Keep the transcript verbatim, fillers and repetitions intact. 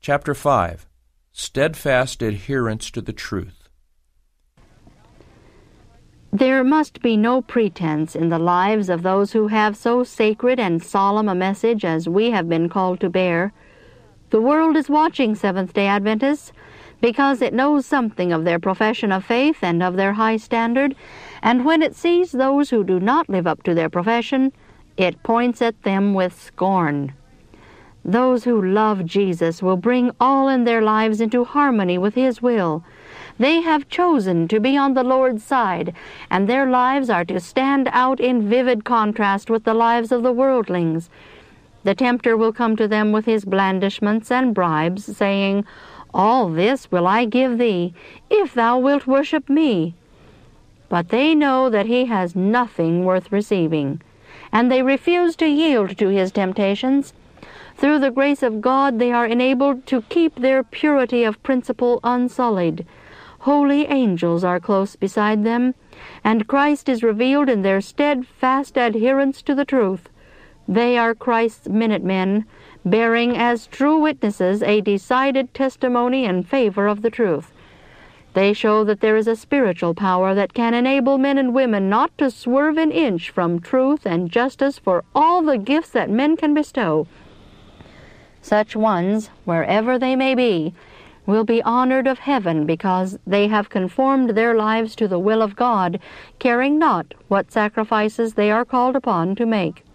Chapter five. Steadfast Adherence to the Truth. There must be no pretense in the lives of those who have so sacred and solemn a message as we have been called to bear. The world is watching Seventh-day Adventists because it knows something of their profession of faith and of their high standard, and when it sees those who do not live up to their profession, it points at them with scorn. Those who love Jesus will bring all in their lives into harmony with His will. They have chosen to be on the Lord's side, and their lives are to stand out in vivid contrast with the lives of the worldlings. The tempter will come to them with his blandishments and bribes, saying, "All this will I give thee, if thou wilt worship me." But they know that he has nothing worth receiving, and they refuse to yield to his temptations. Through the grace of God they are enabled to keep their purity of principle unsullied. Holy angels are close beside them, and Christ is revealed in their steadfast adherence to the truth. They are Christ's minutemen, bearing as true witnesses a decided testimony in favor of the truth. They show that there is a spiritual power that can enable men and women not to swerve an inch from truth and justice for all the gifts that men can bestow. Such ones, wherever they may be, will be honored of heaven because they have conformed their lives to the will of God, caring not what sacrifices they are called upon to make.